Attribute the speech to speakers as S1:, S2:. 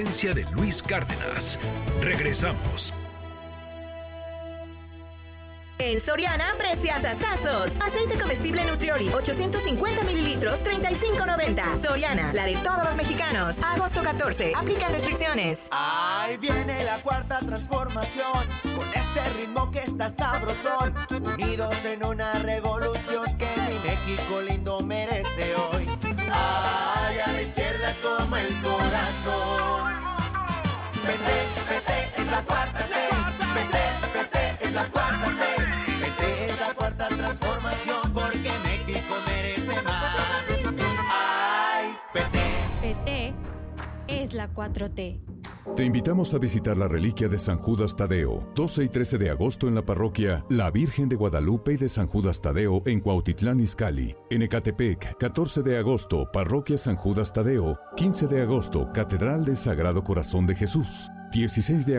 S1: De Luis Cárdenas. Regresamos.
S2: En Soriana, preciazazazos. Aceite comestible Nutrioli, 850 mililitros, $35.90. Soriana, la de todos los mexicanos. Agosto 14, aplican restricciones.
S3: Ahí viene la cuarta transformación, con este ritmo que está sabrosón. Unidos en una revolución que mi México lindo merece hoy. Ay, a la izquierda como el corazón. PT es la cuarta T. PT es la cuarta T. PT es la cuarta transformación porque México merece más. Ay,
S4: PT es la 4T.
S5: Te invitamos a visitar la reliquia de San Judas Tadeo, 12 y 13 de agosto en la parroquia La Virgen de Guadalupe y de San Judas Tadeo en Cuautitlán Izcalli. En Ecatepec, 14 de agosto, parroquia San Judas Tadeo, 15 de agosto, Catedral del Sagrado Corazón de Jesús, 16 de